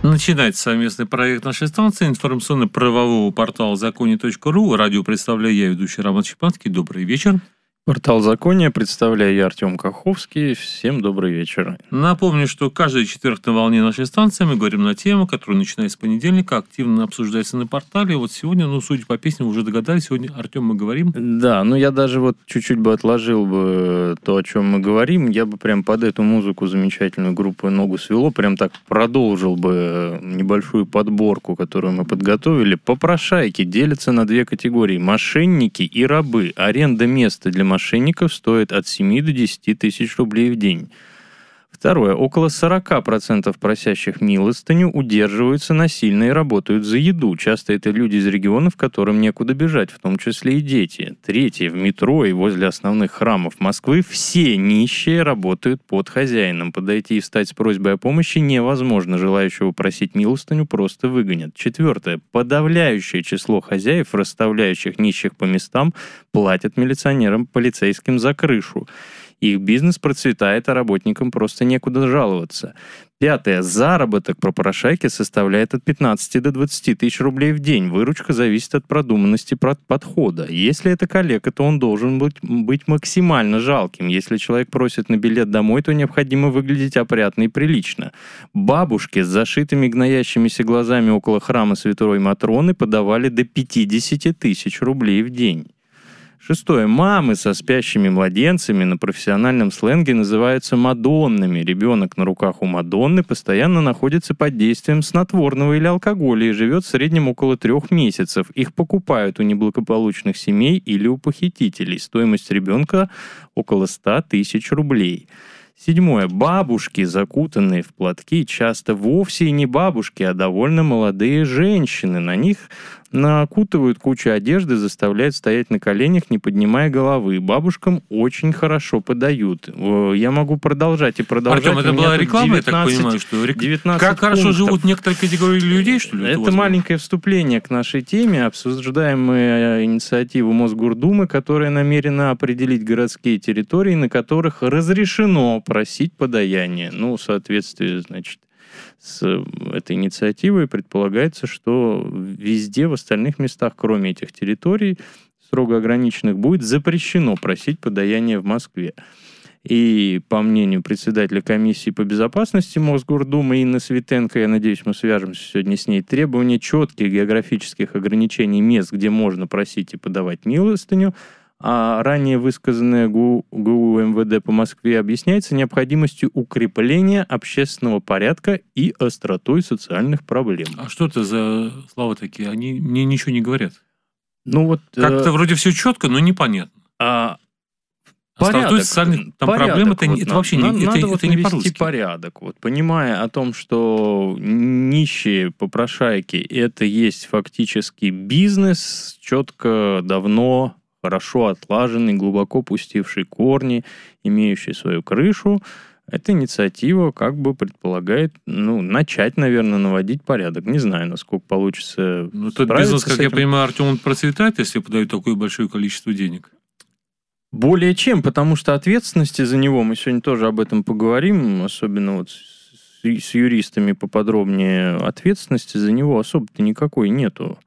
Начинается совместный проект нашей станции информационно-правового портала законе.ру. Радио представляю я, ведущий Роман Щепанский. Добрый вечер. Портал Закония представляю я, Артем Каховский. Всем добрый вечер. Напомню, что каждый четверг на волне нашей станции мы говорим на тему, которая, начиная с понедельника, активно обсуждается на портале. Вот сегодня, судя по песням, уже догадались, сегодня, Артем, мы говорим. Да, я даже чуть-чуть бы отложил бы то, о чем мы говорим. Я бы прям под эту музыку замечательную группу «Ногу свело» прям так продолжил бы небольшую подборку, которую мы подготовили. Попрошайки делятся на две категории: мошенники и рабы. Аренда места для мошенников стоит от 7 до 10 тысяч рублей в день. Второе. Около 40% просящих милостыню удерживаются насильно и работают за еду. Часто это люди из регионов, которым некуда бежать, в том числе и дети. Третье. В метро и возле основных храмов Москвы все нищие работают под хозяином. Подойти и встать с просьбой о помощи невозможно. Желающего просить милостыню просто выгонят. Четвертое. Подавляющее число хозяев, расставляющих нищих по местам, платят милиционерам, полицейским за крышу. Их бизнес процветает, а работникам просто некуда жаловаться. Пятое. Заработок попрошайки составляет от 15 до 20 тысяч рублей в день. Выручка зависит от продуманности подхода. Если это коллега, то он должен быть максимально жалким. Если человек просит на билет домой, то необходимо выглядеть опрятно и прилично. Бабушки с зашитыми гноящимися глазами около храма Святой Матроны подавали до 50 тысяч рублей в день. Шестое. Мамы со спящими младенцами на профессиональном сленге называются мадоннами. Ребенок на руках у Мадонны постоянно находится под действием снотворного или алкоголя и живет в среднем около 3 месяцев. Их покупают у неблагополучных семей или у похитителей. Стоимость ребенка около 100 тысяч рублей. Седьмое. Бабушки, закутанные в платки, часто вовсе и не бабушки, а довольно молодые женщины. На них накутывают кучу одежды, заставляют стоять на коленях, не поднимая головы. Бабушкам очень хорошо подают. Я могу продолжать и продолжать. Артем, это была реклама, 19, я так понимаю, что 19 как хорошо живут некоторые категории людей, что ли? Это маленькое вступление к нашей теме. Обсуждаем мы инициативу Мосгордумы, которая намерена определить городские территории, на которых разрешено просить подаяние. В соответствии, с этой инициативой предполагается, что везде в остальных местах, кроме этих территорий, строго ограниченных, будет запрещено просить подаяние в Москве. И по мнению председателя комиссии по безопасности Мосгордумы Инны Светенко, я надеюсь, мы свяжемся сегодня с ней, требование четких географических ограничений мест, где можно просить и подавать милостыню, а ранее высказанное ГУ МВД по Москве объясняется необходимостью укрепления общественного порядка и остротой социальных проблем. А что это за слова такие? Они мне ничего не говорят. Как-то вроде все четко, но непонятно. Порядок, социальных проблем это вообще это не по-русски. Порядок. Понимая о том, что нищие попрошайки это есть фактически бизнес, четко, давно, хорошо отлаженный, глубоко пустивший корни, имеющий свою крышу, эта инициатива предполагает, начать, наверное, наводить порядок. Не знаю, насколько получится. Тот бизнес, как я понимаю, Артем, он процветает, если подают такое большое количество денег? Более чем, потому что ответственности за него, мы сегодня тоже об этом поговорим, особенно с юристами поподробнее, ответственности за него особо-то никакой нету.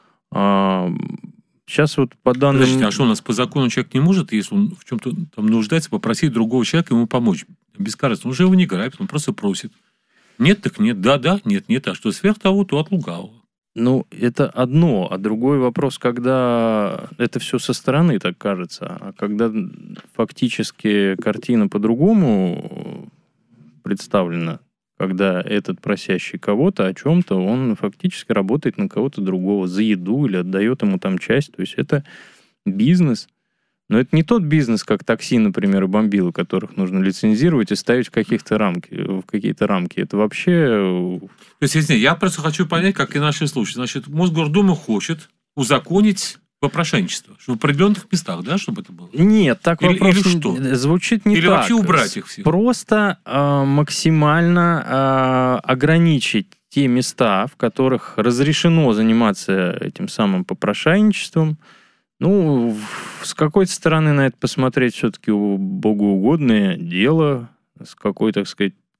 Сейчас по данным... Подождите, а что у нас по закону человек не может, если он в чем-то там нуждается, попросить другого человека ему помочь? Бескорыстно. Он же его не грабит, он просто просит. Нет, так нет. Да, нет. А что сверх того, то от лукавого. Это одно. А другой вопрос, когда это все со стороны так кажется, а когда фактически картина по-другому представлена, когда этот просящий кого-то о чем-то, он фактически работает на кого-то другого за еду или отдает ему там часть. То есть это бизнес. Но это не тот бизнес, как такси, например, и бомбилы, которых нужно лицензировать и ставить в какие-то рамки. Это вообще... То есть, извините, я просто хочу понять, как и наши слушатели. Значит, Мосгордума хочет узаконить попрошайничество. Что в определенных местах, да, чтобы это было? Нет, так вопрос или что? Звучит не или так. Или вообще убрать их всех? Просто максимально ограничить те места, в которых разрешено заниматься этим самым попрошайничеством. С какой-то стороны на это посмотреть все-таки богоугодное дело, с какой, так сказать,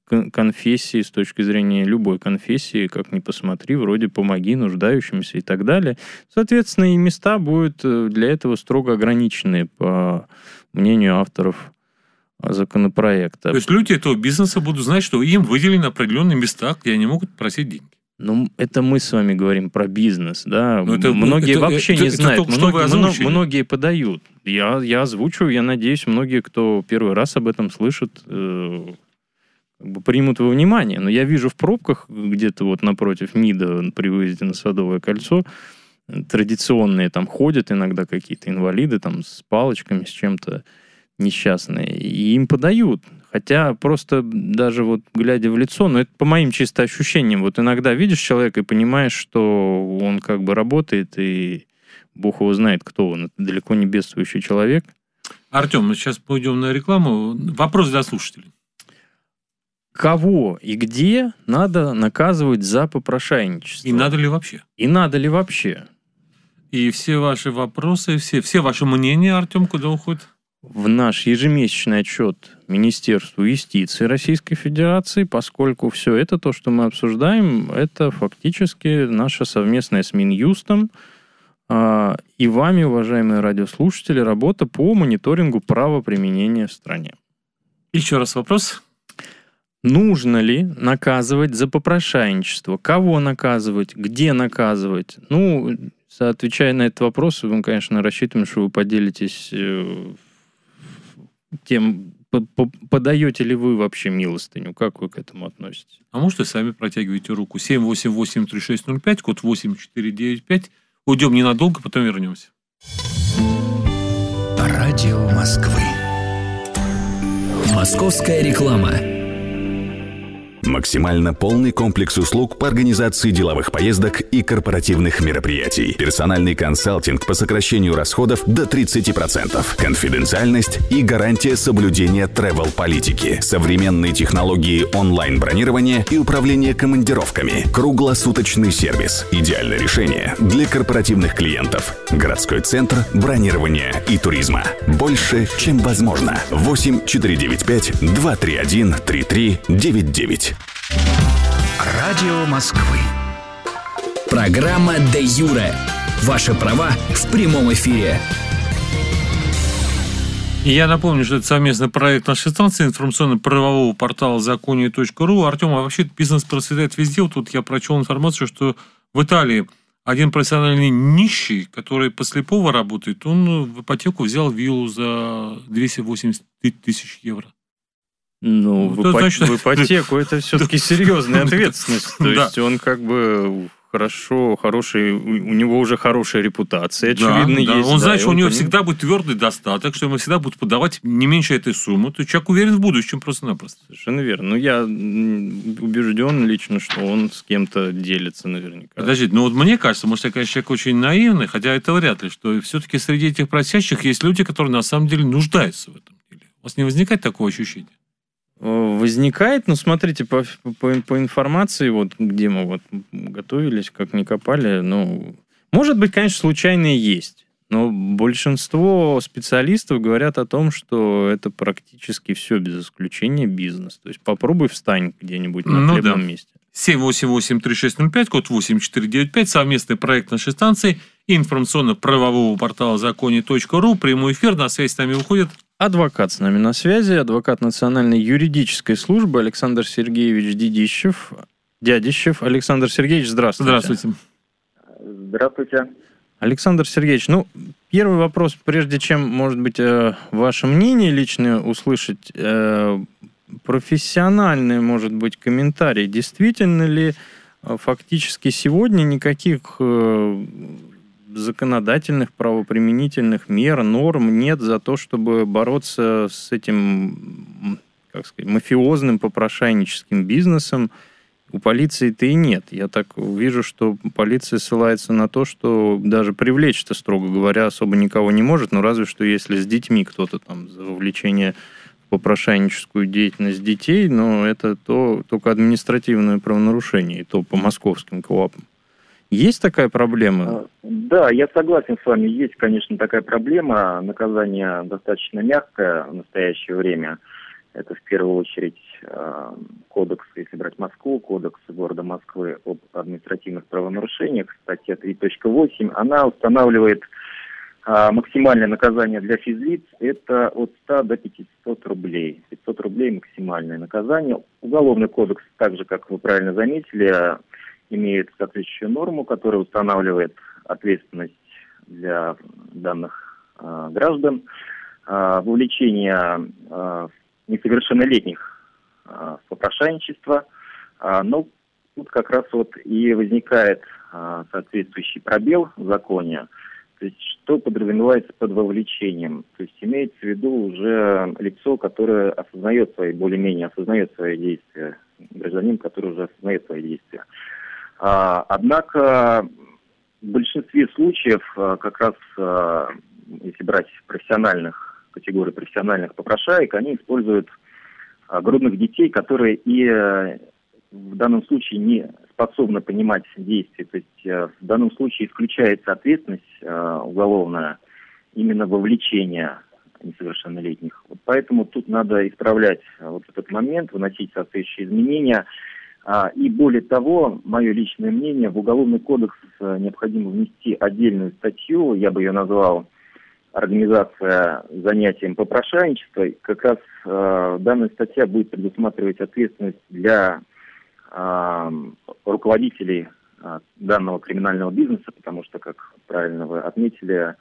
конфессии, с точки зрения любой конфессии, как ни посмотри, вроде помоги нуждающимся и так далее. Соответственно, и места будут для этого строго ограничены, по мнению авторов законопроекта. То есть люди этого бизнеса будут знать, что им выделены определенные места, где они могут просить деньги. Ну, это мы с вами говорим про бизнес, да. Многие вообще не знают. Многие подают. Я озвучиваю, я надеюсь, многие, кто первый раз об этом слышит, примут во внимание. Но я вижу в пробках где-то вот напротив МИДа при выезде на Садовое кольцо традиционные там ходят иногда какие-то инвалиды там с палочками, с чем-то несчастные, и им подают. Хотя просто даже вот глядя в лицо, но это по моим чисто ощущениям, вот иногда видишь человека и понимаешь, что он как бы работает, и Бог его знает, кто он. Это далеко не бедствующий человек. Артем, мы сейчас пойдем на рекламу. Вопрос для слушателей. Кого и где надо наказывать за попрошайничество? И надо ли вообще? И надо ли вообще? И все ваши вопросы, все ваши мнения, Артем, куда уходят? В наш ежемесячный отчет Министерству юстиции Российской Федерации, поскольку все это, то, что мы обсуждаем, это фактически наша совместная с Минюстом и вами, уважаемые радиослушатели, работа по мониторингу правоприменения в стране. Еще раз вопрос. Нужно ли наказывать за попрошайничество? Кого наказывать? Где наказывать? Ну, отвечая на этот вопрос, мы, конечно, рассчитываем, что вы поделитесь тем, подаете ли вы вообще милостыню, как вы к этому относитесь? А может, и сами протягиваете руку. 788-3605, код 8495. Уйдем ненадолго, потом вернемся. Радио Москвы. Московская реклама. Максимально полный комплекс услуг по организации деловых поездок и корпоративных мероприятий. Персональный консалтинг по сокращению расходов до 30%. Конфиденциальность и гарантия соблюдения travel-политики. Современные технологии онлайн-бронирования и управления командировками. Круглосуточный сервис. Идеальное решение для корпоративных клиентов. Городской центр бронирования и туризма. Больше, чем возможно. 8-495-231-3399. Радио Москвы. Программа «Де Юре». Ваши права в прямом эфире. И я напомню, что это совместный проект нашей станции, информационно-правового портала законе.ру. Артем, а вообще бизнес процветает везде. Вот тут я прочел информацию, что в Италии один профессиональный нищий, который по слепого работает, он в ипотеку взял виллу за 280 тысяч евро. Ну, в ипотеку это все-таки серьезная ответственность. То есть он как бы хороший, у него уже хорошая репутация, очевидно, есть. Он знает, что у него всегда будет твердый достаток, что ему всегда будут подавать не меньше этой суммы. То есть человек уверен в будущем просто-напросто. Совершенно верно. Ну, я убежден лично, что он с кем-то делится наверняка. Подождите, ну вот мне кажется, может, я, конечно, человек очень наивный, хотя это вряд ли, что все-таки среди этих просящих есть люди, которые на самом деле нуждаются в этом деле. У вас не возникает такого ощущения? Возникает, но смотрите, по информации, вот где мы вот готовились, как ни копали, ну, может быть, конечно, случайные есть, но большинство специалистов говорят о том, что это практически все без исключения бизнес. То есть попробуй встань где-нибудь на хлебном месте. 788-3605, код 8495, совместный проект нашей станции, информационно-правового портала законе.ру, прямой эфир, на связь с нами выходит адвокат с нами на связи, адвокат Национальной юридической службы Александр Сергеевич Дядищев. Александр Сергеевич, здравствуйте. Здравствуйте. Здравствуйте. Александр Сергеевич, ну, первый вопрос, прежде чем, может быть, ваше мнение личное услышать, профессиональный, может быть, комментарий. Действительно ли фактически сегодня никаких законодательных, правоприменительных мер, норм нет за то, чтобы бороться с этим, как сказать, мафиозным попрошайническим бизнесом? У полиции-то и нет. Я так вижу, что полиция ссылается на то, что даже привлечь-то, строго говоря, особо никого не может, но разве что если с детьми кто-то там за вовлечение в попрошайническую деятельность детей, но это только административное правонарушение, и то по московским КОАПам. Есть такая проблема? Да, я согласен с вами. Есть, конечно, такая проблема. Наказание достаточно мягкое в настоящее время. Это в первую очередь кодекс, если брать Москву, кодекс города Москвы об административных правонарушениях, статья 3.8, она устанавливает максимальное наказание для физлиц – это от 100 до 500 рублей. 500 рублей – максимальное наказание. Уголовный кодекс, так же, как вы правильно заметили, имеет соответствующую норму, которая устанавливает ответственность для данных граждан. Вовлечение несовершеннолетних в попрошайничество. Но тут как раз вот и возникает соответствующий пробел в законе. То есть что подразумевается под вовлечением? То есть имеется в виду уже лицо, которое осознает более-менее осознает свои действия, гражданин, который уже осознает свои действия. Однако в большинстве случаев как раз, если брать категории профессиональных попрошаек, они используют грудных детей, которые и в данном случае не способны понимать действия. То есть в данном случае исключается ответственность уголовная именно вовлечение несовершеннолетних. Вот поэтому тут надо исправлять вот этот момент, выносить соответствующие изменения. И более того, мое личное мнение, в Уголовный кодекс необходимо внести отдельную статью, я бы ее назвал «Организация занятием попрошайничества». Как раз данная статья будет предусматривать ответственность для руководителей данного криминального бизнеса, потому что, как правильно вы отметили,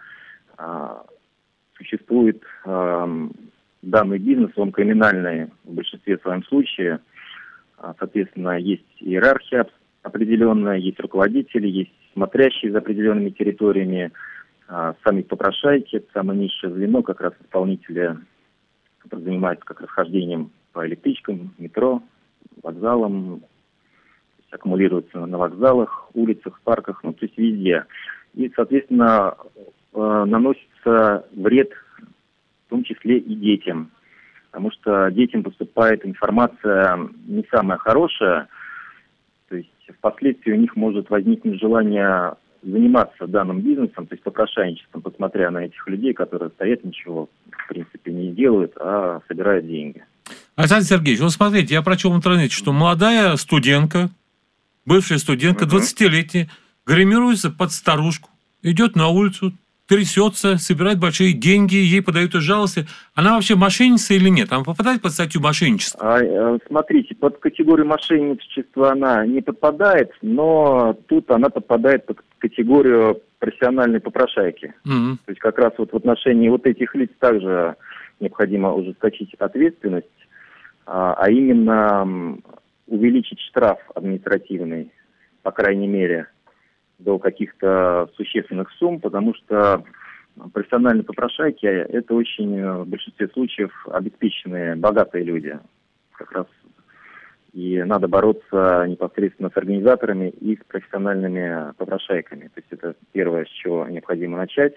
существует данный бизнес, он криминальный в большинстве своем случае. Соответственно, есть иерархия определенная, есть руководители, есть смотрящие за определенными территориями, сами попрошайки, это самое низшее звено, как раз исполнители, которые занимаются как раз хождением по электричкам, метро, вокзалам, аккумулируются на вокзалах, улицах, парках, то есть везде. И, соответственно, наносится вред, в том числе и детям. Потому что детям поступает информация не самая хорошая, то есть впоследствии у них может возникнуть желание заниматься данным бизнесом, то есть попрошайничеством, посмотря на этих людей, которые стоят, ничего, в принципе, не делают, а собирают деньги. Александр Сергеевич, вот смотрите, я прочел в интернете, что молодая студентка, бывшая студентка, 20-летняя, гримируется под старушку, идет на улицу, трясется, собирает большие деньги, ей подают жалости. Она вообще мошенница или нет? Она попадает под статью мошенничества? Смотрите, под категорию мошенничества она не подпадает, но тут она подпадает под категорию профессиональной попрошайки. То есть как раз вот в отношении вот этих лиц также необходимо ужесточить ответственность, а именно увеличить штраф административный, по крайней мере, до каких-то существенных сумм, потому что профессиональные попрошайки – это очень в большинстве случаев обеспеченные, богатые люди. Как раз и надо бороться непосредственно с организаторами и с профессиональными попрошайками. То есть это первое, с чего необходимо начать.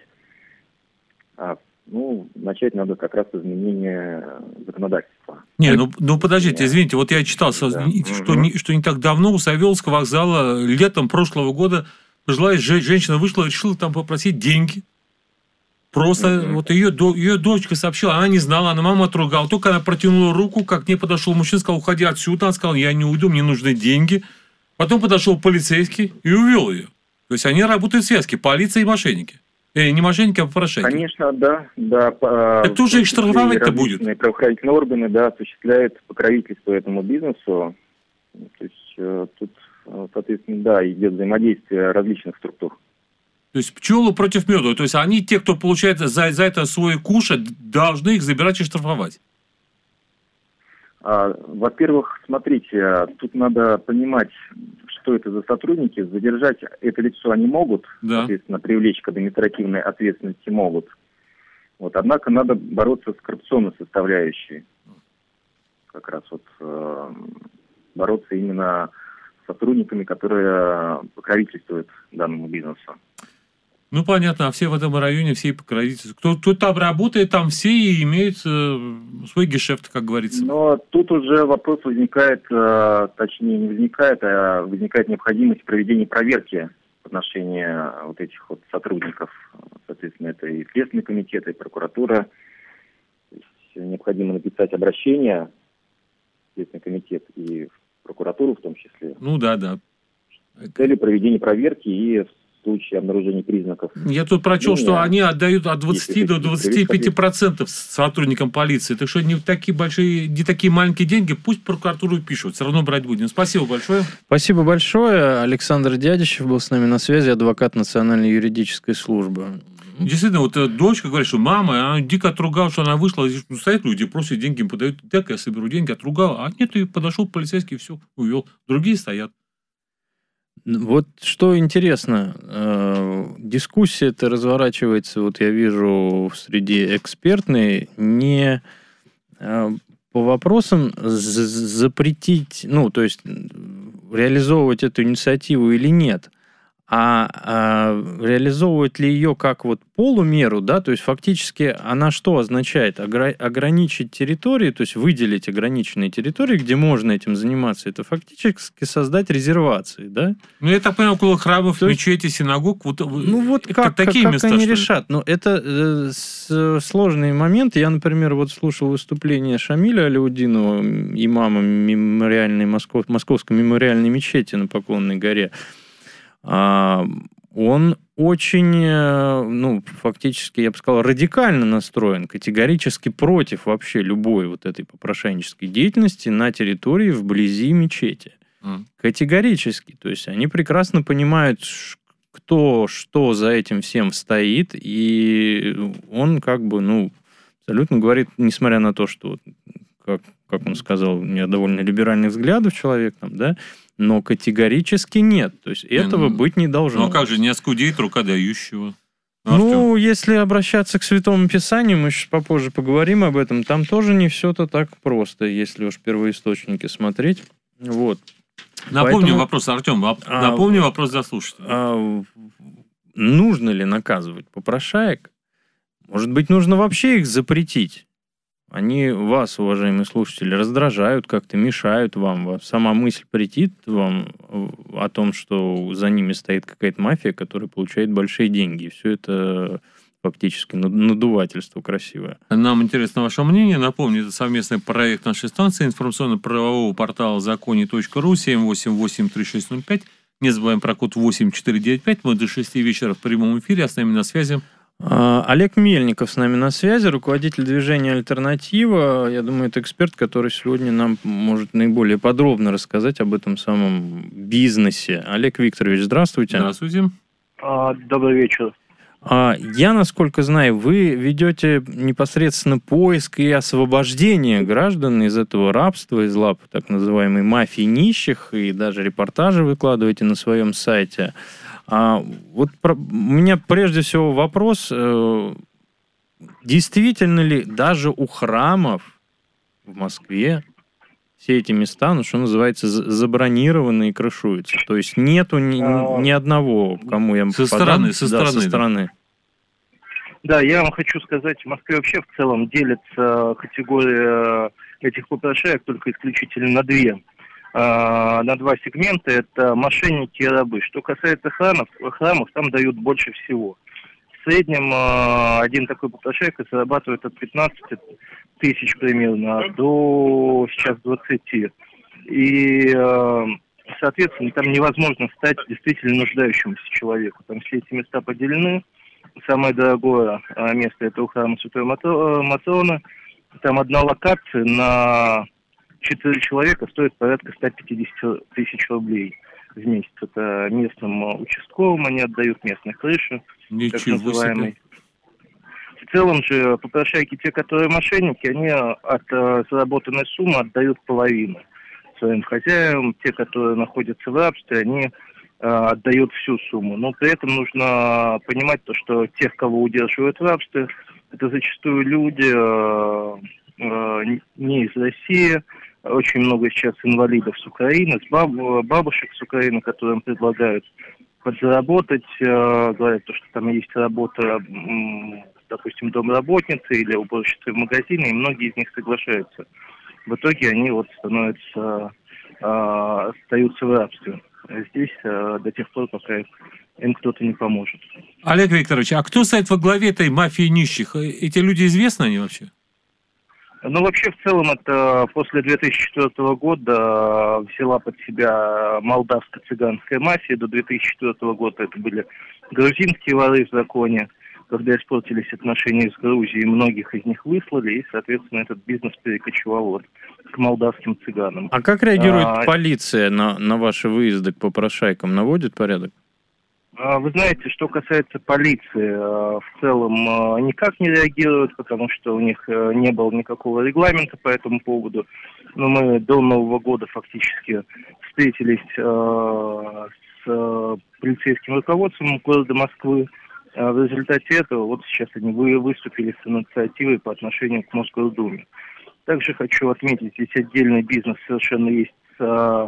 Начать надо как раз с изменения законодательства. Подождите, извините, вот я читал, что не так давно у Савеловского вокзала летом прошлого года пожилая женщина вышла и решила там попросить деньги. Просто вот ее дочка сообщила, она не знала, она маму отругала. Только она протянула руку, как к ней подошел мужчина, сказал, уходи отсюда. Она сказала, я не уйду, мне нужны деньги. Потом подошел полицейский и увел ее. То есть они работают в связке, полиция и мошенники. Не мошенники, а попрошайки. Конечно, да. Так кто же их штрафовать-то будет? Правоохранительные органы, осуществляют покровительство этому бизнесу. То есть тут, соответственно, идет взаимодействие различных структур. То есть пчелы против меда. То есть они, те, кто получает за это свой куш, должны их забирать и штрафовать. Во-первых, смотрите, тут надо понимать, что это за сотрудники. Задержать это лицо они могут, соответственно, привлечь к административной ответственности могут. Однако надо бороться с коррупционной составляющей. Как раз бороться именно с сотрудниками, которые покровительствуют данному бизнесу. Понятно, а все в этом районе, все и покровительствуют. Кто там работает, там все и имеют свой гешефт, как говорится. Но тут уже вопрос возникает, точнее не возникает, а возникает необходимость проведения проверки в отношении вот этих сотрудников. Соответственно, это и Следственный комитет, и прокуратура. необходимо написать обращение в Следственный комитет и в прокуратуру в том числе. Ну да. В цели проведения проверки и в случае обнаружения признаков. Я тут прочел, что они отдают от 20 до 25% сотрудникам полиции. Так что не такие маленькие деньги, пусть прокуратуру пишут, все равно брать будем. Спасибо большое. Спасибо большое. Александр Дядищев был с нами на связи, адвокат Национальной юридической службы. Действительно, вот дочка говорит, что мама, она дико отругала, что она вышла, стоят люди, просят деньги, им подают, так я соберу деньги, отругала. А нет, и подошел полицейский, все, увел. Другие стоят. Вот что интересно, дискуссия-то разворачивается, вот я вижу, среди экспертной, не по вопросам запретить, то есть реализовывать эту инициативу или нет, а реализовывать ли ее как вот полумеру, да, то есть фактически она что означает? Ограничить территории, то есть выделить ограниченные территории, где можно этим заниматься, это фактически создать резервации, да? Я так понимаю, около храмов, мечети, синагог, как такие места, они решат? Но это сложные моменты. Я, например, слушал выступление Шамиля Аляутдинова, имама Московской мемориальной мечети на Поклонной горе. Он очень, фактически, я бы сказал, радикально настроен, категорически против вообще любой вот этой попрошайнической деятельности на территории вблизи мечети. Категорически. То есть они прекрасно понимают, кто что за этим всем стоит, и он абсолютно говорит, несмотря на то, что, как он сказал, у меня довольно либеральных взглядов человек, да, но категорически нет. То есть этого быть не должно. Ну, а как же не оскудеет рука дающего? Если обращаться к Святому Писанию, мы сейчас попозже поговорим об этом, там тоже не все-то так просто, если уж первоисточники смотреть. Вот. Напомню вопрос, Артем, напомню вопрос для слушателей. Нужно ли наказывать попрошаек? Может быть, нужно вообще их запретить? Они вас, уважаемые слушатели, раздражают, как-то мешают вам. Сама мысль претит вам о том, что за ними стоит какая-то мафия, которая получает большие деньги. И все это фактически надувательство красивое. Нам интересно ваше мнение. Напомню, это совместный проект нашей станции информационно-правового портала законе.ру 7883605. Не забываем про код 8495. Мы до 6 вечера в прямом эфире, а с нами на связи Олег Мельников с нами на связи, руководитель движения «Альтернатива». Я думаю, это эксперт, который сегодня нам может наиболее подробно рассказать об этом самом бизнесе. Олег Викторович, здравствуйте. Здравствуйте. Добрый вечер. Я, насколько знаю, вы ведете непосредственно поиск и освобождение граждан из этого рабства, из лап так называемой мафии нищих, и даже репортажи выкладываете на своем сайте. У меня прежде всего вопрос, действительно ли даже у храмов в Москве все эти места, что называется, забронированы и крышуются? То есть нету ни одного, кому я со стороны. Да, я вам хочу сказать, в Москве вообще в целом делится категория этих попрошаек только исключительно на две. На два сегмента, это мошенники и рабы. Что касается храмов там дают больше всего. В среднем один такой попрошайка зарабатывает от 15 тысяч примерно до сейчас 20. И, соответственно, там невозможно стать действительно нуждающимся человеку. Там все эти места поделены. Самое дорогое место это у храма Святой Матроны. Там одна локация на 4 человека стоит порядка 150 тысяч рублей в месяц. Это местным участковым они отдают, местной крыши, так называемой. В целом же попрошайки, те, которые мошенники, они от заработанной суммы отдают половину своим хозяевам. Те, которые находятся в рабстве, они отдают всю сумму. Но при этом нужно понимать то, что тех, кого удерживают в рабстве, это зачастую люди не из России. Очень много сейчас инвалидов с Украины, бабушек с Украины, которым предлагают подзаработать, говорят, что там есть работа, допустим, домработницы или уборщицы в магазине, и многие из них соглашаются. В итоге они остаются в рабстве. Здесь до тех пор, пока им кто-то не поможет. Олег Викторович, а кто стоит во главе этой мафии нищих? Эти люди известны они вообще? Ну, вообще, в целом, это после 2004 года взяла под себя молдавско-цыганская мафия. До 2004 года это были грузинские воры в законе. Когда испортились отношения с Грузией, многих из них выслали, и, соответственно, этот бизнес перекочевал вот к молдавским цыганам. А как реагирует полиция на ваши выезды к попрошайкам? Наводит порядок? Вы знаете, что касается полиции, в целом никак не реагируют, потому что у них не было никакого регламента по этому поводу. Но мы до Нового года фактически встретились с полицейским руководством города Москвы. В результате этого вот сейчас они выступили с инициативой по отношению к Мосгордуме. Также хочу отметить, здесь отдельный бизнес совершенно есть с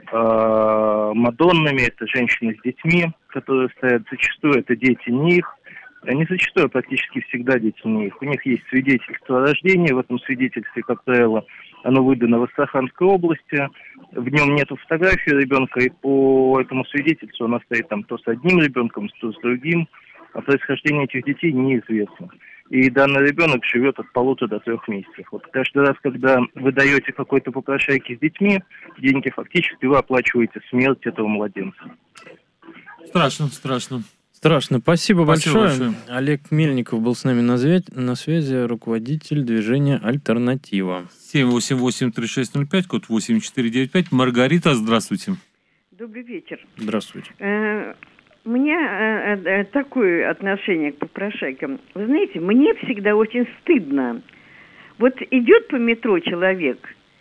мадоннами, это женщины с детьми, которые стоят, зачастую это дети не их, не зачастую, а практически всегда дети не их. У них есть свидетельство о рождении, в этом свидетельстве, как правило, оно выдано в Астраханской области, в нем нету фотографии ребенка, и по этому свидетельству она стоит там то с одним ребенком, то с другим, а происхождение этих детей неизвестно. И данный ребенок живет от 1,5 до 3 месяцев. Вот каждый раз, когда вы даете какой-то попрошайке с детьми деньги, фактически вы оплачиваете смерть этого младенца. Страшно, страшно. Страшно. Спасибо большое. Олег Мельников был с нами на связи, руководитель движения «Альтернатива». 788-3605, код 8495. Маргарита, здравствуйте. Добрый вечер. Здравствуйте. У меня такое отношение к попрошайкам. Вы знаете, мне всегда очень стыдно. Вот идет по метро человек,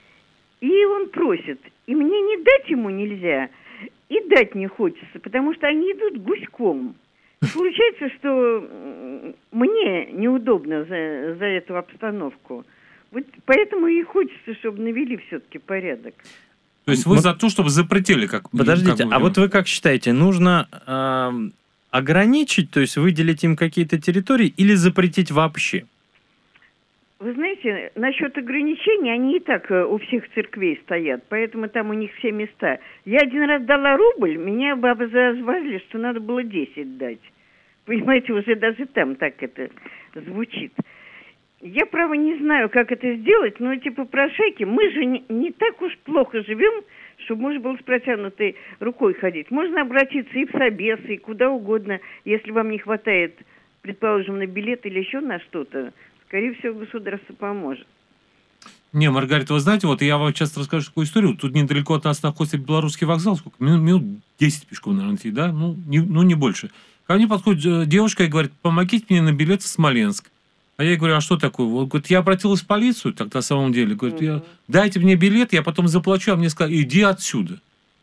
и он просит, и мне не дать ему нельзя, и дать не хочется, потому что они идут гуськом. И получается, что мне неудобно за эту обстановку. Вот поэтому и хочется, чтобы навели все-таки порядок. То есть вы за то, чтобы запретили, как... Подождите, а вот вы как считаете, нужно ограничить, то есть выделить им какие-то территории или запретить вообще? Вы знаете, насчет ограничений, они и так у всех церквей стоят, поэтому там у них все места. Я один раз дала рубль, меня бабы зазвали, что надо было 10 дать. Понимаете, уже даже там так это звучит. Я, право, не знаю, как это сделать, но эти попрошайки, мы же не так уж плохо живем, чтобы можно было с протянутой рукой ходить. Можно обратиться и в собес, и куда угодно, если вам не хватает, предположим, на билет или еще на что-то. Скорее всего, государство поможет. Не, Маргарита, вы знаете, вот я вам часто расскажу такую историю. Тут недалеко от нас находится Белорусский вокзал. Сколько? Минут 10 пешком, наверное, идти, да? Ну, не больше. Ко мне подходит девушка и говорит, помогите мне на билет в Смоленск. А я ей говорю, а что такое? Вот, говорит, я обратилась в полицию, так на самом деле. Говорит, дайте мне билет, я потом заплачу, а мне сказали, иди отсюда.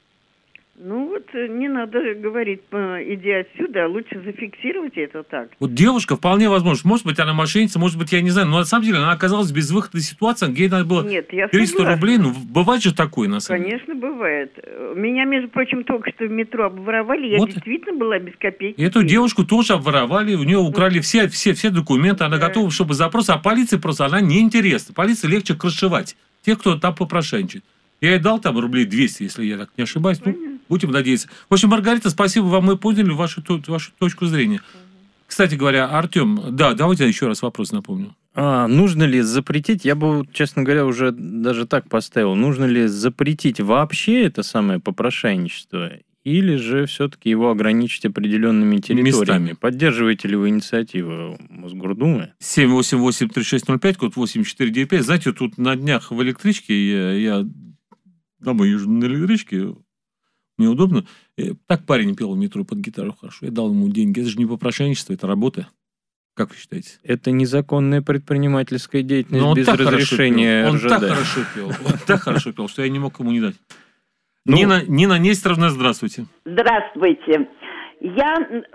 Ну вот, не надо говорить, иди отсюда, а лучше зафиксировать это так. Вот девушка, вполне возможно, может быть, она мошенница, может быть, я не знаю, но на самом деле она оказалась в безвыходной ситуации, где ей надо было 300 рублей, ну, бывает же такое, на самом деле. Конечно, бывает. Меня, между прочим, только что в метро обворовали, я действительно была без копейки. Эту девушку тоже обворовали, у нее украли все документы, она готова, чтобы запрос, а полиции просто, она неинтересна. Полиции легче крышевать тех, кто там попрошайничает. Я ей дал там рублей 200, если я так не ошибаюсь. Ну, будем надеяться. В общем, Маргарита, спасибо вам, мы поняли вашу точку зрения. Кстати говоря, Артем, да, давайте еще раз вопрос напомню. Нужно ли запретить, я бы, честно говоря, уже даже так поставил, нужно ли запретить вообще это самое попрошайничество, или же все-таки его ограничить определенными территориями? Местами. Поддерживаете ли вы инициативу Мосгордумы? 788-3605, код 8495. Знаете, тут на днях в электричке я домой езжу на электричке, мне удобно. Так парень пел в метро под гитару хорошо. Я дал ему деньги. Это же не попрошайничество, это работа. Как вы считаете? Это незаконная предпринимательская деятельность без разрешения РЖД. Он так хорошо пел, что я не мог ему не дать. Нина Нестеровна, здравствуйте. Здравствуйте. Я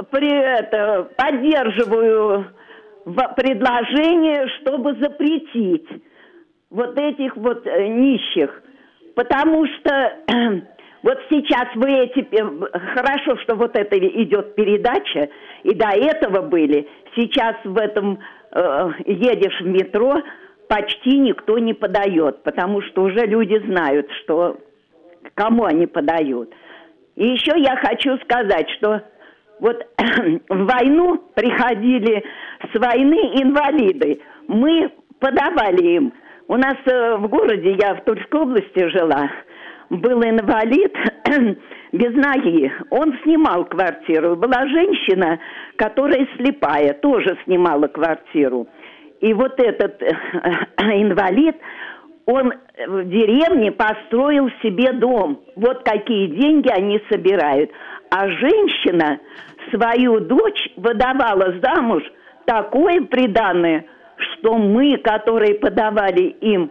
поддерживаю предложение, чтобы запретить вот этих вот нищих. Потому что вот сейчас хорошо, что вот это идет передача, и до этого были. Сейчас в этом едешь в метро, почти никто не подает, потому что уже люди знают, что кому они подают. И еще я хочу сказать, что вот в войну приходили с войны инвалиды. Мы подавали им. У нас в городе, я в Тульской области жила, был инвалид без ноги. Он снимал квартиру. Была женщина, которая слепая, тоже снимала квартиру. И вот этот инвалид, он в деревне построил себе дом. Вот какие деньги они собирают. А женщина свою дочь выдавала замуж такое приданое, что мы, которые подавали им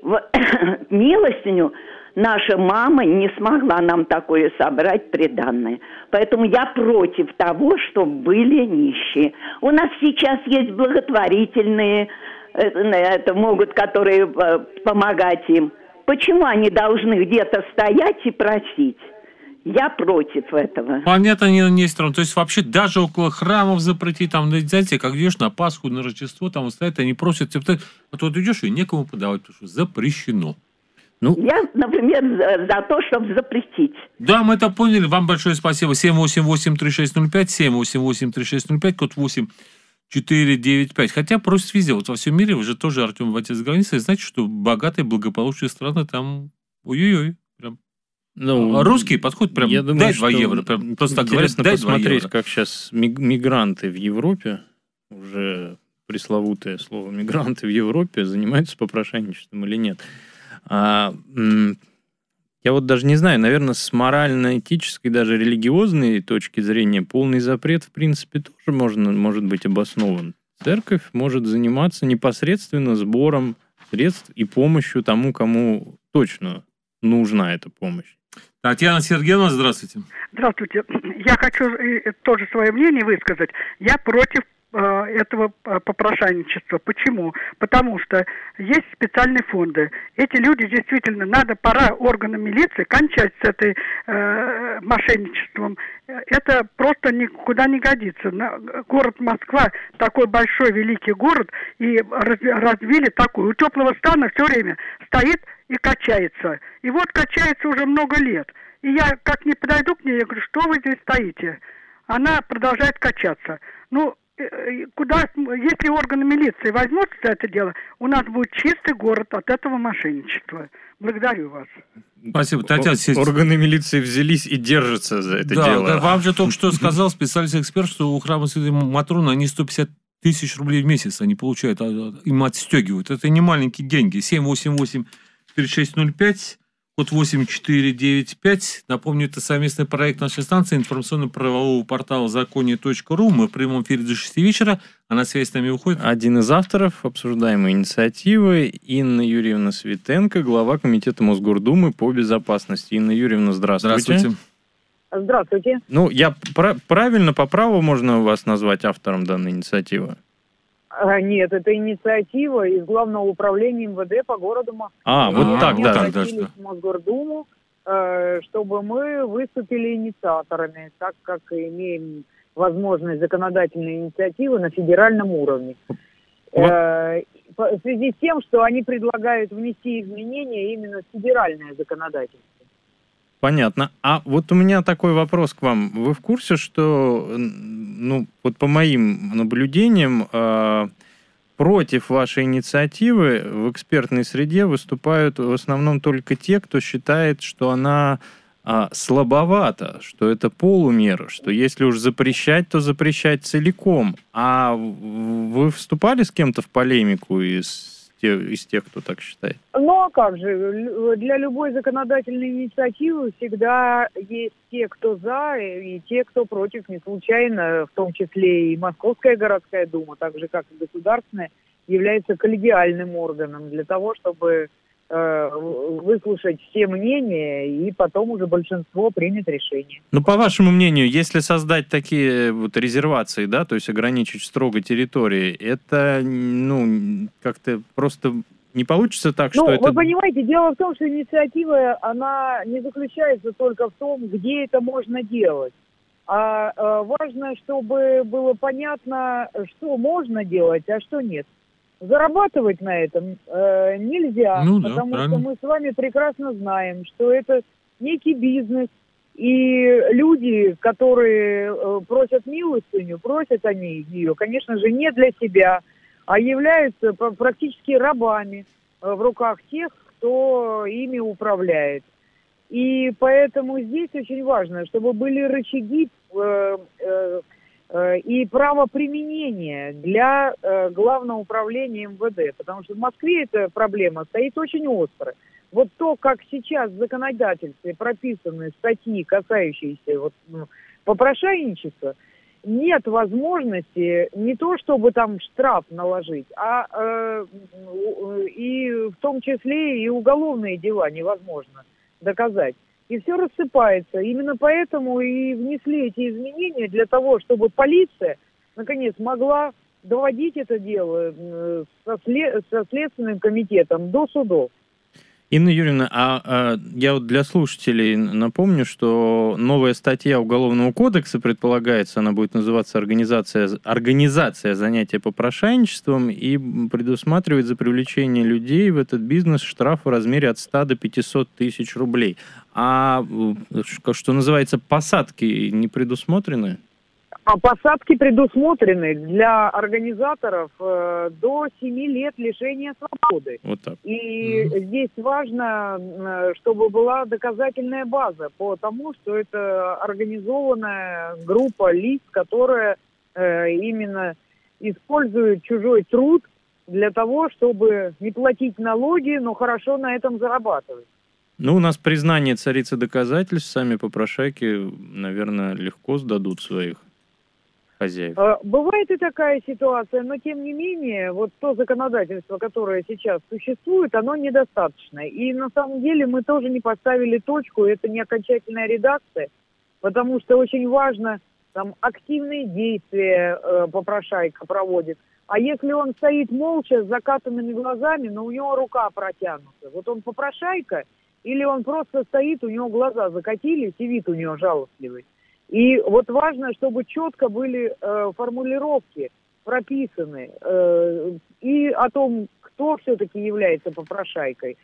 милостыню, наша мама не смогла нам такое собрать приданое. Поэтому я против того, чтобы были нищие. У нас сейчас есть благотворительные, могут, которые помогать им. Почему они должны где-то стоять и просить? Я против этого. Понятно, не стран. То есть вообще даже около храмов запретить, там, знаете, как идешь на Пасху, на Рождество, там стоят, они просят, а то идешь и некому подавать, потому что запрещено. Я, например, за то, чтобы запретить. Да, мы это поняли. Вам большое спасибо. 788-3605, 788-3605, код 8495. Хотя просят везде. Вот во всем мире, вы же тоже, Артем, в отец границы, знаете, что богатые, благополучные страны там, ой-ой-ой, прям. Русские подходят прям, я думаю, дай 2 евро. Прям, просто так говорят, дай 2 евро. Посмотреть, как сейчас мигранты в Европе, уже пресловутое слово мигранты в Европе, занимаются попрошайничеством или нет. Я вот даже не знаю, наверное, с морально-этической, даже религиозной точки зрения, полный запрет, в принципе, тоже может быть обоснован. Церковь может заниматься непосредственно сбором средств и помощью тому, кому точно нужна эта помощь. Татьяна Сергеевна, здравствуйте. Здравствуйте. Я хочу тоже свое мнение высказать. Я против этого попрошайничества. Почему? Потому что есть специальные фонды. Эти люди действительно, пора органам милиции кончать с этой мошенничеством. Это просто никуда не годится. Город Москва, такой большой, великий город, и развили такую. У теплого стана все время стоит и качается. И вот качается уже много лет. И я как не подойду к ней, я говорю, что вы здесь стоите? Она продолжает качаться. Если органы милиции возьмутся за это дело, у нас будет чистый город от этого мошенничества. Благодарю вас. Спасибо, Татьяна. Органы милиции взялись и держатся за это дело. Да, вам же только что сказал специалист-эксперт, что у храма Святой Матроны они 150 тысяч рублей в месяц они получают, им отстегивают. Это не маленькие деньги. 788-3605, код 8495. Напомню, это совместный проект нашей станции информационно-правового портала законе.ру. Мы в прямом эфире до 6 вечера, а на связь с нами уходит один из авторов обсуждаемой инициативы Инна Юрьевна Светенко, глава Комитета Мосгордумы по безопасности. Инна Юрьевна, здравствуйте. Здравствуйте. Я правильно, по праву можно вас назвать автором данной инициативы? Нет, это инициатива из Главного управления МВД по городу Москвы. Вот так, да. Мы обратились в Мосгордуму, чтобы мы выступили инициаторами, так как имеем возможность законодательной инициативы на федеральном уровне. В связи с тем, что они предлагают внести изменения именно в федеральное законодательство. Понятно. А вот у меня такой вопрос к вам. Вы в курсе, что, вот по моим наблюдениям, против вашей инициативы в экспертной среде выступают в основном только те, кто считает, что она слабовата, что это полумера, что если уж запрещать, то запрещать целиком. А вы вступали с кем-то в полемику из тех, кто так считает? А как же? Для любой законодательной инициативы всегда есть те, кто за, и те, кто против. Не случайно, в том числе и Московская городская дума, так же как и государственная, является коллегиальным органом для того, чтобы выслушать все мнения и потом уже большинство примет решение. По вашему мнению, если создать такие вот резервации, да, то есть ограничить строго территории, это, как-то просто не получится так, что это... Вы понимаете, дело в том, что инициатива, она не заключается только в том, где это можно делать. А важно, чтобы было понятно, что можно делать, а что нет. Зарабатывать на этом нельзя, потому что мы с вами прекрасно знаем, что это некий бизнес, и люди, которые просят милостыню, просят они ее, конечно же, не для себя, а являются практически рабами. в руках тех, кто ими управляет. И поэтому здесь очень важно, чтобы были рычаги и правоприменения для Главного управления МВД. Потому что в Москве эта проблема стоит очень остро. Вот то, как сейчас в законодательстве прописаны статьи, касающиеся попрошайничества, нет возможности не то, чтобы там штраф наложить, и в том числе и уголовные дела невозможно доказать. И все рассыпается. Именно поэтому и внесли эти изменения для того, чтобы полиция, наконец, могла доводить это дело со Следственным комитетом до судов. Инна Юрьевна, я вот для слушателей напомню, что новая статья Уголовного кодекса предполагается, она будет называться «Организация занятия попрошайничеством» и предусматривает за привлечение людей в этот бизнес штраф в размере от 100 до 500 тысяч рублей. А, что называется, посадки не предусмотрены? А посадки предусмотрены для организаторов до 7 лет лишения свободы. Вот так. И здесь важно, чтобы была доказательная база по тому, что это организованная группа лиц, которая именно использует чужой труд для того, чтобы не платить налоги, но хорошо на этом зарабатывать. Ну, у нас признание царицы доказательств, сами попрошайки, наверное, легко сдадут своих хозяев. Бывает и такая ситуация, но тем не менее, вот то законодательство, которое сейчас существует, оно недостаточно. И на самом деле мы тоже не поставили точку, это не окончательная редакция, потому что очень важно, там, активные действия попрошайка проводит. А если он стоит молча с закатанными глазами, но у него рука протянута, вот он попрошайка, или он просто стоит, у него глаза закатились, и вид у него жалостливый. И вот важно, чтобы четко были формулировки прописаны и о том, кто все-таки является попрошайкой.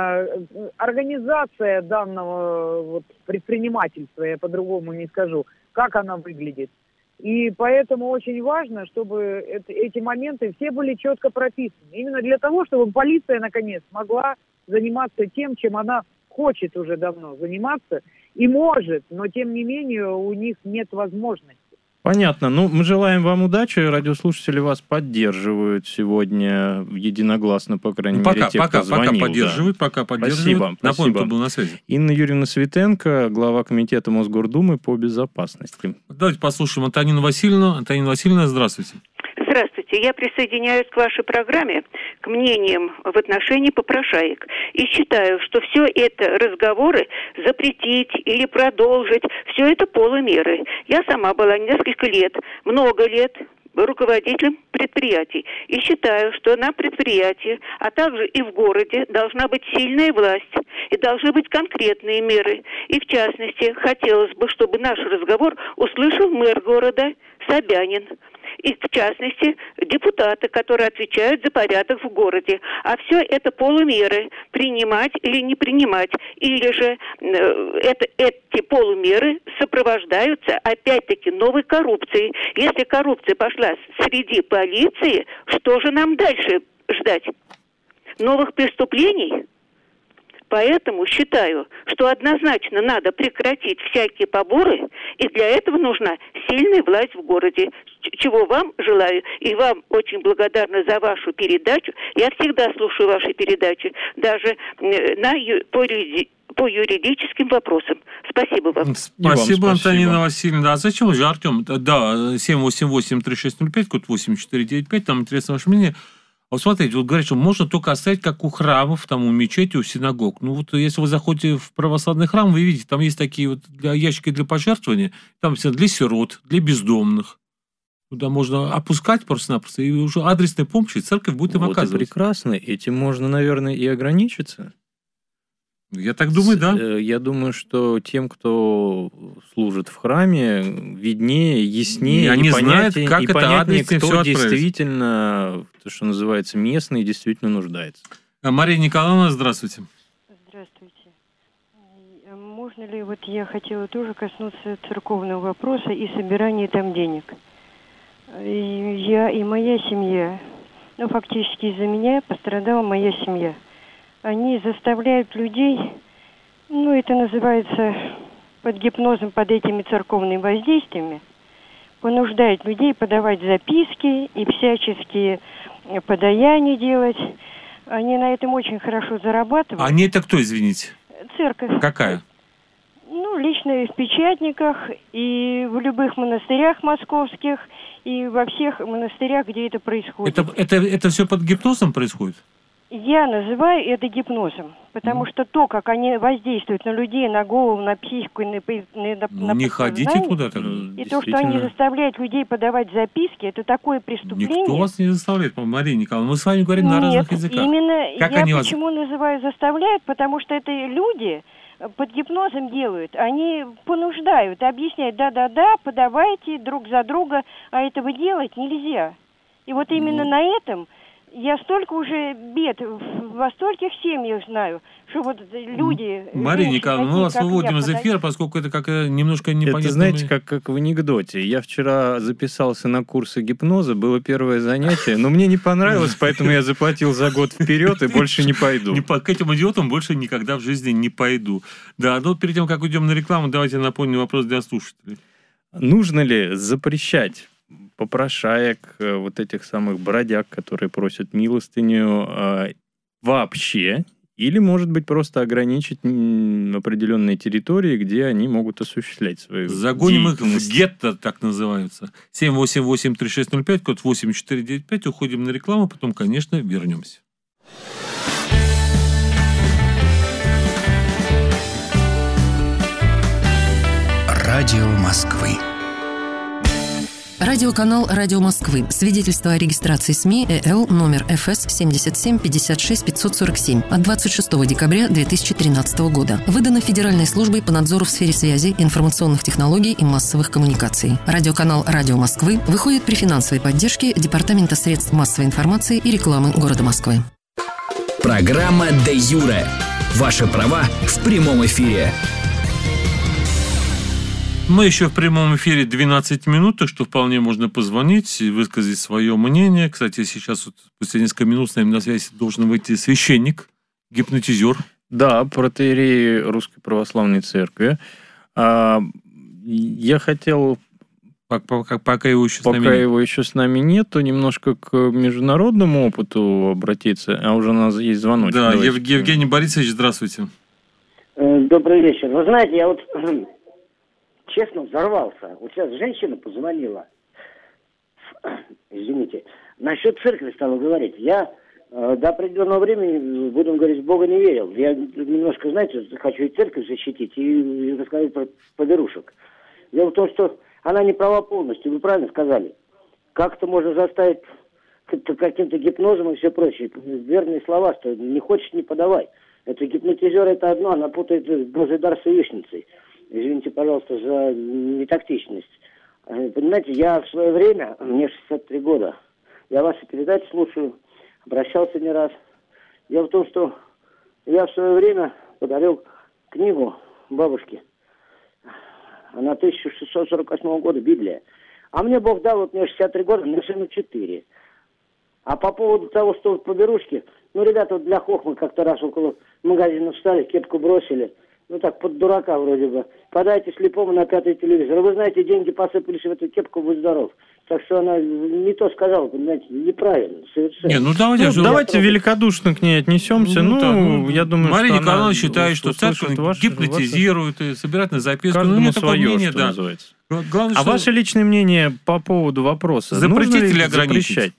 Организация данного предпринимательства, я по-другому не скажу, как она выглядит. И поэтому очень важно, чтобы эти моменты все были четко прописаны. Именно для того, чтобы полиция, наконец, могла заниматься тем, чем она хочет уже давно заниматься, и может, но тем не менее у них нет возможности. Понятно. Ну, мы желаем вам удачи. Радиослушатели вас поддерживают сегодня единогласно, по крайней мере, те, кто звонил. Пока поддерживают. Спасибо. Напомню, кто был на связи. Инна Юрьевна Светенко, глава комитета Мосгордумы по безопасности. Давайте послушаем Антонину Васильевну. Антонина Васильевна, здравствуйте. Здравствуйте. Я присоединяюсь к вашей программе, к мнениям в отношении попрошаек. И считаю, что все это разговоры запретить или продолжить, все это полумеры. Я сама была несколько лет, много лет руководителем предприятий. И считаю, что на предприятии, а также и в городе должна быть сильная власть. И должны быть конкретные меры. И в частности, хотелось бы, чтобы наш разговор услышал мэр города Собянин. И, в частности, депутаты, которые отвечают за порядок в городе. А все это полумеры. Принимать или не принимать. Или же эти полумеры сопровождаются, опять-таки, новой коррупцией. Если коррупция пошла среди полиции, что же нам дальше ждать? Новых преступлений? Поэтому считаю, что однозначно надо прекратить всякие поборы, и для этого нужна сильная власть в городе. Чего вам желаю, и вам очень благодарна за вашу передачу. Я всегда слушаю ваши передачи, даже по юридическим вопросам. Спасибо вам. Спасибо, Антонина Васильевна. А зачем же, Артем? Да, 788-3605, код 8495, там интересно ваше мнение. Вот смотрите, вот говорят, что можно только оставить, как у храмов, там, у мечети, у синагог. Ну вот если вы заходите в православный храм, вы видите, там есть такие вот ящики для пожертвования, там все для сирот, для бездомных. Туда можно опускать просто-напросто, и уже адресной помощи церковь будет им оказывать. Это прекрасно. Этим можно, наверное, и ограничиться. Я так думаю, да. Я думаю, что тем, кто служит в храме, виднее, яснее, они знают, как это понятнее, адресно кто действительно, то, что называется, местный, действительно нуждается. Мария Николаевна, здравствуйте. Здравствуйте. Можно ли, вот я хотела тоже коснуться церковного вопроса и собирания там денег. Я и моя семья, но фактически из-за меня пострадала моя семья. Они заставляют людей, это называется под гипнозом, под этими церковными воздействиями, понуждают людей подавать записки и всяческие подаяния делать. Они на этом очень хорошо зарабатывают. Они это кто, извините? Церковь. Какая? Лично и в Печатниках, и в любых монастырях московских, и во всех монастырях, где это происходит. Это все под гипнозом происходит? Я называю это гипнозом, потому что то, как они воздействуют на людей, на голову, на психику, на не ходите туда-то. И то, что они заставляют людей подавать записки, это такое преступление. Никто вас не заставляет, Мария Николаевна. Мы с вами говорим на разных языках. Именно как я почему называю заставляют, потому что это люди под гипнозом делают. Они понуждают, объясняют, да-да-да, подавайте друг за друга, а этого делать нельзя. И вот именно на этом я столько уже бед во стольких семьях знаю, что вот люди... Мария Николаевна, мы вас выводим из эфира, поскольку это как немножко непонятно. Это, знаете, как в анекдоте. Я вчера записался на курсы гипноза, было первое занятие, но мне не понравилось, поэтому я заплатил за год вперед и больше не пойду. К этим идиотам больше никогда в жизни не пойду. Да, но перед тем, как уйдем на рекламу, давайте напомним вопрос для слушателей. Нужно ли запрещать попрошаек, вот этих самых бродяг, которые просят милостыню, вообще, или, может быть, просто ограничить определенные территории, где они могут осуществлять свою Загоним их в гетто, так называются. 788-3605, код 8495, уходим на рекламу, потом, конечно, вернемся. Радио Москвы. Радиоканал «Радио Москвы». Свидетельство о регистрации СМИ ЭЛ номер ФС 77 56 547 от 26 декабря 2013 года. Выдано Федеральной службой по надзору в сфере связи, информационных технологий и массовых коммуникаций. Радиоканал «Радио Москвы» выходит при финансовой поддержке Департамента средств массовой информации и рекламы города Москвы. Программа «Де Юре». Ваши права в прямом эфире. Мы еще в прямом эфире 12 минут, так что вполне можно позвонить и высказать свое мнение. Кстати, сейчас вот, спустя несколько минут с нами на связи должен выйти священник, гипнотизер. Да, протоиерей Русской Православной Церкви. Я хотел... Пока его еще с нами нет, то немножко к международному опыту обратиться. А уже у нас есть звоночек. Да, Евгений Борисович, здравствуйте. Добрый вечер. Вы знаете, я вот... честно взорвался. Вот сейчас женщина позвонила. Извините. Насчет церкви стала говорить. Я до определенного времени, будем говорить, в Бога не верил. Я немножко, знаете, хочу и церковь защитить, и рассказать про поверушек. Дело в том, что она не права полностью. Вы правильно сказали. Как-то можно заставить каким-то гипнозом и все прочее. Верные слова, что не хочешь, не подавай. Это гипнотизер, это одно, она путает Божий дар с яичницей. Извините, пожалуйста, за нетактичность. Понимаете, я в свое время, мне 63 года, я ваши передачи слушаю, обращался не раз. Дело в том, что я в свое время подарил книгу бабушке. Она 1648 года, Библия. А мне Бог дал, вот мне 63 года, мне сыну 4. А по поводу того, что вот поберушки, ребята вот для хохмы как-то раз около магазина встали, кепку бросили. Так, под дурака вроде бы. Подайте слепому на 5-й телевизор. Вы знаете, деньги посыпались в эту кепку, будь здоров. Так что она не то сказала, понимаете, неправильно, совершенно. Давайте великодушно к ней отнесемся. Я думаю, Мария Николаевна считает, что церковь гипнотизирует и собирает на записку. Каждому свое, что называется. Главное, а ваше личное мнение по поводу вопроса? Запретить или ограничить?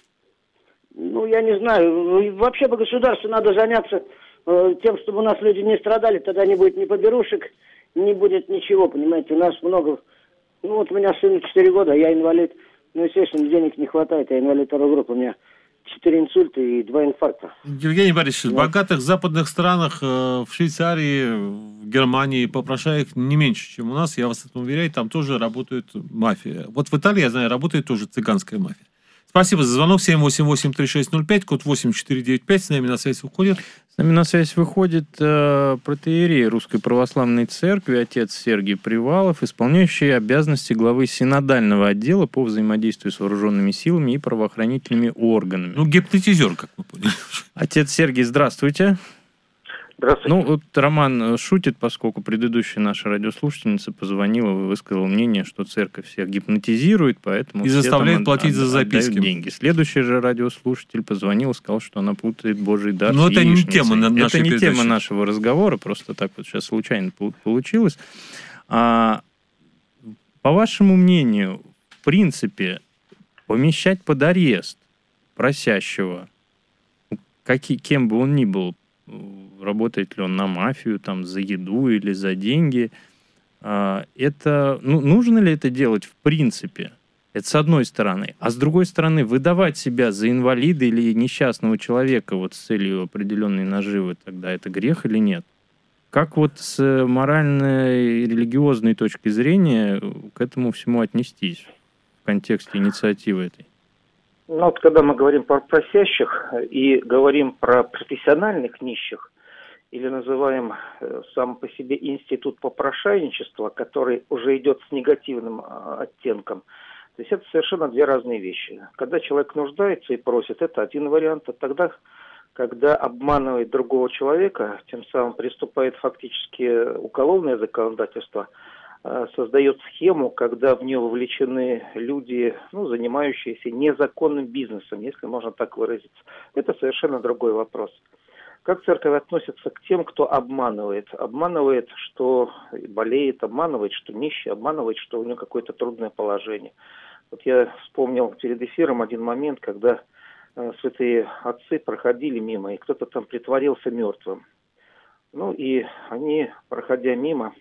Я не знаю. Вообще по государству надо заняться тем, чтобы у нас люди не страдали, тогда не будет ни поберушек, не будет ничего, понимаете. У нас много... у меня сыну 4 года, я инвалид. Естественно, денег не хватает, я инвалид 2 группы, у меня 4 инсульта и 2 инфаркта. Евгений Борисович, в богатых западных странах, в Швейцарии, в Германии попрошаек не меньше, чем у нас, я вас это уверяю, там тоже работает мафия. Вот в Италии, я знаю, работает тоже цыганская мафия. Спасибо за звонок. 788-3605, код 8495. С нами на связь уходит. нами на связь выходит протоиерей Русской Православной Церкви, отец Сергий Привалов, исполняющий обязанности главы синодального отдела по взаимодействию с вооруженными силами и правоохранительными органами. Ну, гипнотизер, как мы поняли. Отец Сергий, здравствуйте. Здравствуйте. Ну, вот Роман шутит, поскольку предыдущая наша радиослушательница позвонила и высказала мнение, что церковь всех гипнотизирует, поэтому и заставляет платить за записки. Деньги. Следующий же радиослушатель позвонил и сказал, что она путает Божий дар с яичницей. Но это не тема нашей Это не передачи. тема нашего разговора, просто так вот сейчас случайно получилось. По вашему мнению, в принципе, помещать под арест просящего, кем бы он ни был, работает ли он на мафию, там, за еду или за деньги. Это, нужно ли это делать в принципе? Это с одной стороны. А с другой стороны, выдавать себя за инвалида или несчастного человека вот с целью определенной наживы, тогда это грех или нет? Как вот с моральной и религиозной точки зрения к этому всему отнестись в контексте инициативы этой? Ну, вот когда мы говорим про просящих и говорим про профессиональных нищих, или называем сам по себе институт попрошайничества, который уже идет с негативным оттенком, то есть это совершенно две разные вещи. Когда человек нуждается и просит, это один вариант, а тогда, когда обманывает другого человека, тем самым приступает фактически уголовное законодательство, создает схему, когда в нее вовлечены люди, занимающиеся незаконным бизнесом, если можно так выразиться. Это совершенно другой вопрос. Как церковь относится к тем, кто обманывает? Обманывает, что болеет, обманывает, что нищий, обманывает, что у него какое-то трудное положение. Вот я вспомнил перед эфиром один момент, когда святые отцы проходили мимо, и кто-то там притворился мертвым. И они, проходя мимо,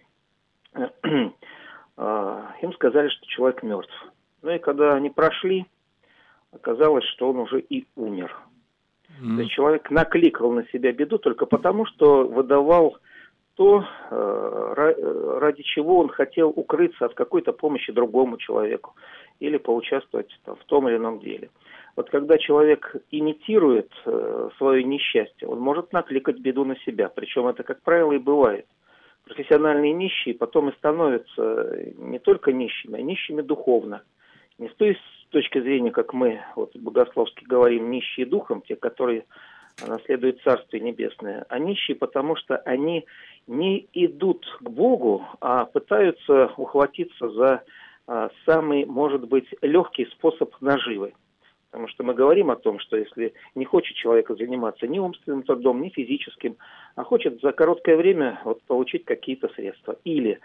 им сказали, что человек мертв. И когда они прошли, оказалось, что он уже и умер. То есть человек накликал на себя беду только потому, что выдавал то, ради чего он хотел укрыться от какой-то помощи другому человеку или поучаствовать в том или ином деле. Вот когда человек имитирует свое несчастье, он может накликать беду на себя. Причем это, как правило, и бывает. Профессиональные нищие потом и становятся не только нищими, а нищими духовно. Не с той точки зрения, как мы богословски говорим, нищие духом, те, которые наследуют Царствие Небесное, а нищие, потому что они не идут к Богу, а пытаются ухватиться за самый, может быть, легкий способ наживы. Потому что мы говорим о том, что если не хочет человек заниматься ни умственным трудом, ни физическим, а хочет за короткое время получить какие-то средства. Или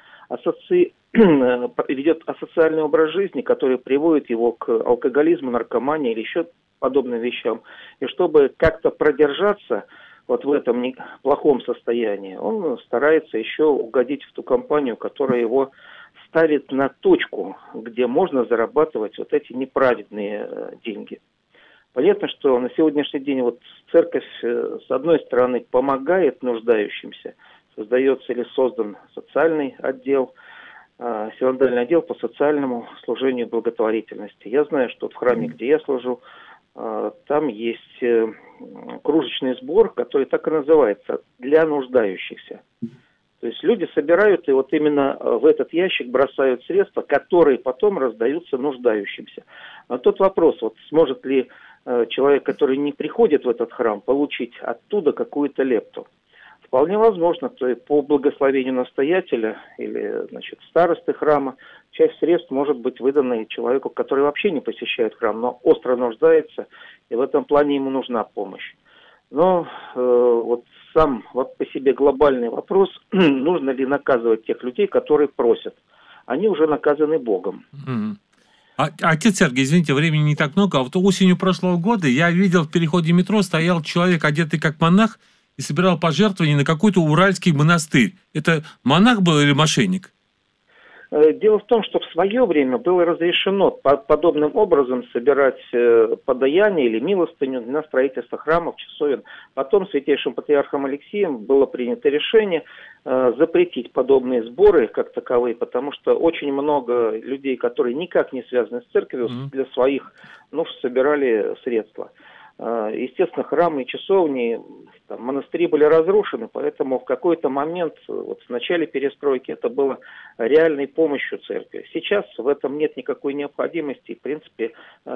ведет асоциальный образ жизни, который приводит его к алкоголизму, наркомании или еще подобным вещам. И чтобы как-то продержаться в этом плохом состоянии, он старается еще угодить в ту компанию, которая его ставит на точку, где можно зарабатывать эти неправедные деньги. Понятно, что на сегодняшний день церковь, с одной стороны, помогает нуждающимся, создается или создан социальный отдел, синодальный отдел по социальному служению благотворительности. Я знаю, что в храме, где я служу, там есть кружечный сбор, который так и называется «Для нуждающихся». То есть люди собирают и именно в этот ящик бросают средства, которые потом раздаются нуждающимся. Но тот вопрос, сможет ли человек, который не приходит в этот храм, получить оттуда какую-то лепту? Вполне возможно, то есть по благословению настоятеля или старосты храма часть средств может быть выдана человеку, который вообще не посещает храм, но остро нуждается, и в этом плане ему нужна помощь. Но сам по себе глобальный вопрос, нужно ли наказывать тех людей, которые просят. Они уже наказаны Богом. Отец Сергий, извините, времени не так много. Осенью прошлого года я видел в переходе метро, стоял человек, одетый как монах, и собирал пожертвования на какой-то уральский монастырь. Это монах был или мошенник? Дело в том, что в свое время было разрешено подобным образом собирать подаяние или милостыню на строительство храмов, часовен. Потом святейшим патриархом Алексием было принято решение запретить подобные сборы как таковые, потому что очень много людей, которые никак не связаны с церковью, для своих нужд собирали средства. естественно, храмы и часовни, там, монастыри были разрушены, поэтому в какой-то момент, вот в начале перестройки, это было реальной помощью церкви. Сейчас в этом нет никакой необходимости, в принципе,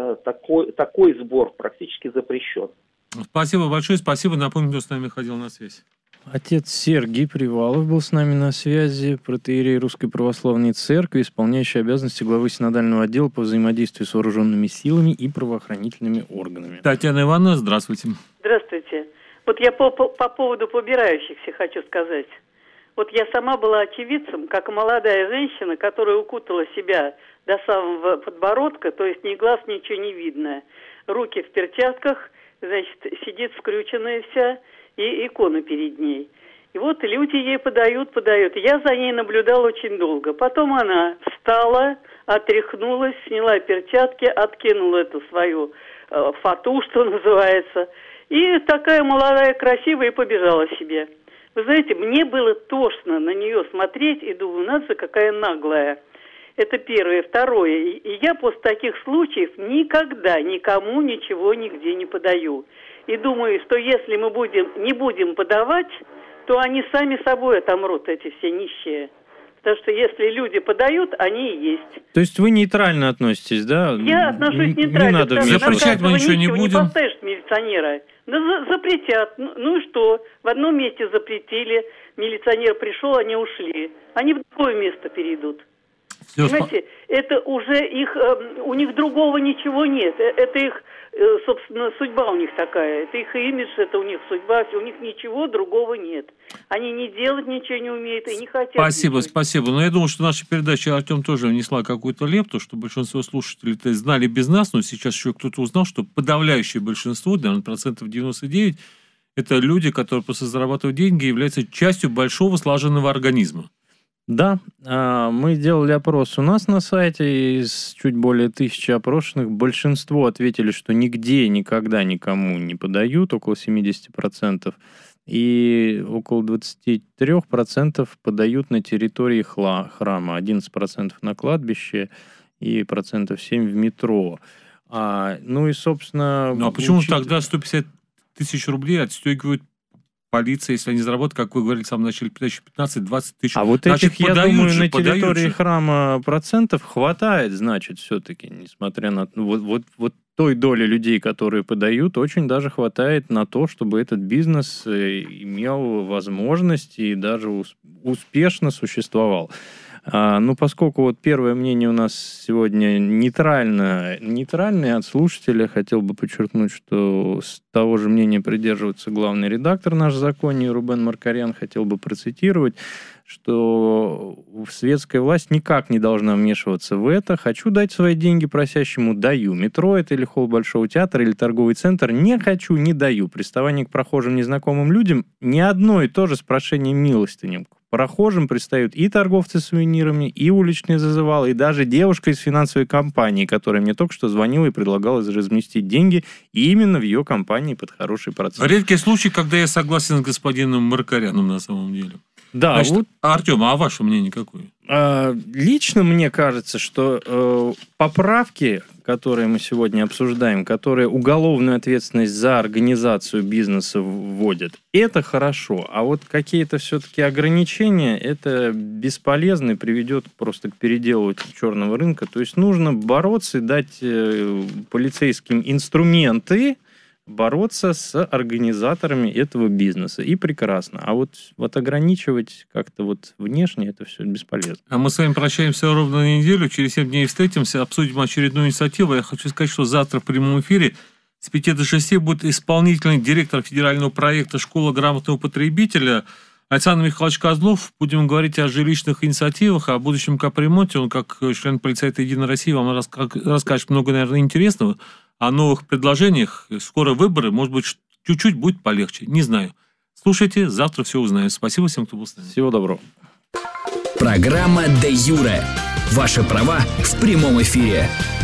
такой сбор практически запрещен. Спасибо большое, спасибо. Напомню, кто с нами ходил на связь. Отец Сергий Привалов был с нами на связи, протоиерей Русской Православной Церкви, исполняющий обязанности главы синодального отдела по взаимодействию с вооруженными силами и правоохранительными органами. Татьяна Ивановна, здравствуйте. Здравствуйте. Вот я по поводу побирающихся хочу сказать. Вот я сама была очевидцем, как молодая женщина, которая укутала себя до самого подбородка, то есть ни глаз, ничего не видно. Руки в перчатках, значит, сидит скрюченная вся, и икона перед ней. И вот люди ей подают. Я за ней наблюдала очень долго. Потом она встала, отряхнулась, сняла перчатки, откинула эту свою фату, что называется, и такая молодая, красивая, и побежала себе. Вы знаете, мне было тошно на нее смотреть, и думаю, надо же, какая наглая. Это первое. Второе. И я после таких случаев никогда никому ничего нигде не подаю. И думаю, что если мы не будем подавать, то они сами собой отомрут, эти все нищие. Потому что если люди подают, они и есть. То есть вы нейтрально относитесь, да? Я отношусь нейтрально. Не надо запрещать мы ничего не будем. Не поставишь милиционера. Да запретят. Ну и что? В одном месте запретили, милиционер пришел, они ушли. Они в другое место перейдут. Понимаете, это уже у них другого ничего нет. Это их, собственно, судьба у них такая. Это их имидж, это у них судьба, у них ничего другого нет. Они не делать ничего не умеют и не хотят. Спасибо. Но я думаю, что наша передача, Артем, тоже внесла какую-то лепту, что большинство слушателей знали без нас, но сейчас еще кто-то узнал, что подавляющее большинство, наверное, 99%, это люди, которые просто зарабатывают деньги и являются частью большого слаженного организма. Да, мы делали опрос у нас на сайте, из чуть более 1000 опрошенных большинство ответили, что нигде, никогда никому не подают, около 70%, и около 23% подают на территории храма, 11% на кладбище и 7% в метро. Ну и, собственно... Ну а почему тогда 150 тысяч рублей отстегивают полиция, если они заработают, как вы говорили в самом начале передачи, 15-20 тысяч. А вот этих, я думаю, на территории храма процентов хватает, значит, все-таки, несмотря на... Вот той доли людей, которые подают, очень даже хватает на то, чтобы этот бизнес имел возможность и даже успешно существовал. Ну, поскольку вот первое мнение у нас сегодня нейтральное от слушателя, хотел бы подчеркнуть, что с того же мнения придерживается главный редактор наш законе Рубен Маркарян, хотел бы процитировать, что светская власть никак не должна вмешиваться в это. Хочу дать свои деньги просящему — даю. Метро это или холл Большого театра, или торговый центр — не хочу, не даю. Приставание к прохожим незнакомым людям — не одно и то же с прошением милостыням. К прохожим пристают и торговцы сувенирами, и уличные зазывалы, и даже девушка из финансовой компании, которая мне только что звонила и предлагала разместить деньги именно в ее компании под хороший процент. Редкий случай, когда я согласен с господином Маркаряном на самом деле. Да, значит, вот... Артем, а ваше мнение какое? Лично мне кажется, что поправки, которые мы сегодня обсуждаем, которые уголовную ответственность за организацию бизнеса вводят, это хорошо. А вот какие-то все-таки ограничения, это бесполезно и приведет просто к переделу черного рынка. То есть нужно бороться и дать полицейским инструменты, бороться с организаторами этого бизнеса. И прекрасно. А вот ограничивать как-то вот внешне, это все бесполезно. А мы с вами прощаемся ровно на неделю. Через 7 дней встретимся, обсудим очередную инициативу. Я хочу сказать, что завтра в прямом эфире с 5 до 6 будет исполнительный директор федерального проекта «Школа грамотного потребителя» Александр Михайлович Козлов. Будем говорить о жилищных инициативах, о будущем капремонте. Он, как член полицейской «Единой России», вам расскажет много, наверное, интересного. О новых предложениях. Скоро выборы, может быть, чуть-чуть будет полегче. Не знаю. Слушайте, завтра все узнаем. Спасибо всем, кто был с нами. Всего доброго. Программа «Де юре». Ваши права в прямом эфире.